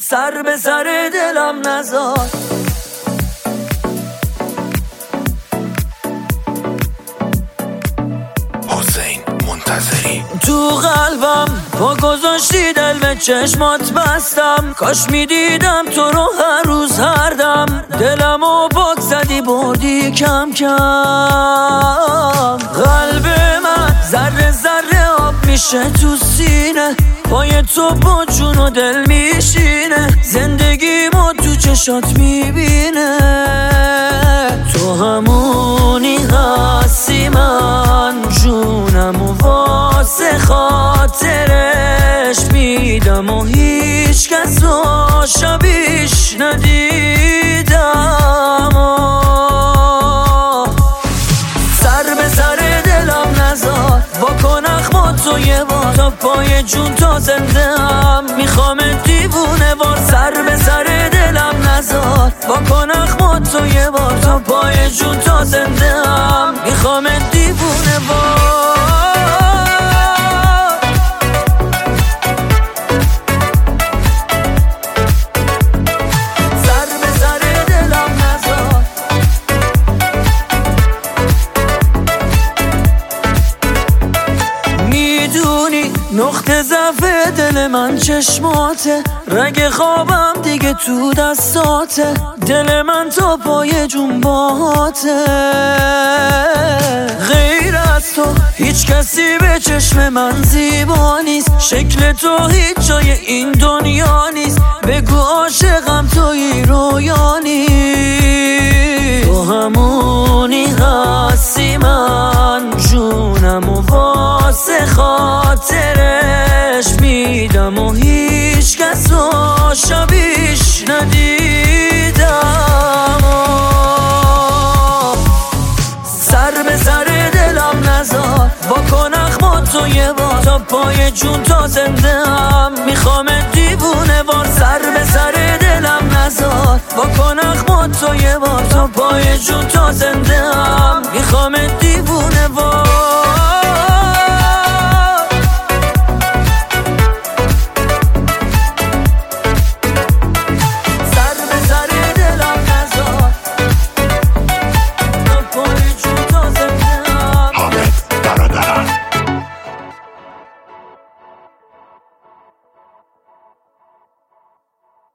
سر به سر دلم نذار. حسین منتظری. تو قلبم پا گذاشتی، دل به چشمات بستم. کاش میدیدم تو رو هر روز هر دم. دلمو پاک زدی بردی کم کم. قلب من ذره ذره آب میشه تو سینه. پای تو با جون و دل میشینه. زندگیمو تو چشات میبینه. تو همونی هستی، من جونم و واسه خاطرش میدم و هیچ کس رو شبیش ندیدم. سر به سر دلم نذار، واکن اخما تو یه بار. تا پای جون تا زنده هم میخوام دیوونه وار. سر به سر دلم نذار، واکن اخما تو یه بار. تا پای جون تا زنده هم میخوام دیوونه وار. سر به سر دلم نذار. میدونی نقطه ضعف دل من چشماته. رگ خوابم دیگه تو دستاته. دل من تا پای جون باهاته. غیر از تو هیچ کسی به چشم من زیبا نیست. شکل تو هیچ جای این دنیا نیست. بگو عاشقم تویی رویا نیست. تو همونی هستی، من جونم و واسه خاطرش میدم و هیچ کس رو شبیش ندیدم. سر به سر دلم نذار، واکن اخما تو یه بار. تا پای جون تا زنده هم میخوام دیوونه وار. سر به سر دلم نذار، واکن اخما تو یه بار. تا پای جون تا زنده هم میخوام دیوونه وار.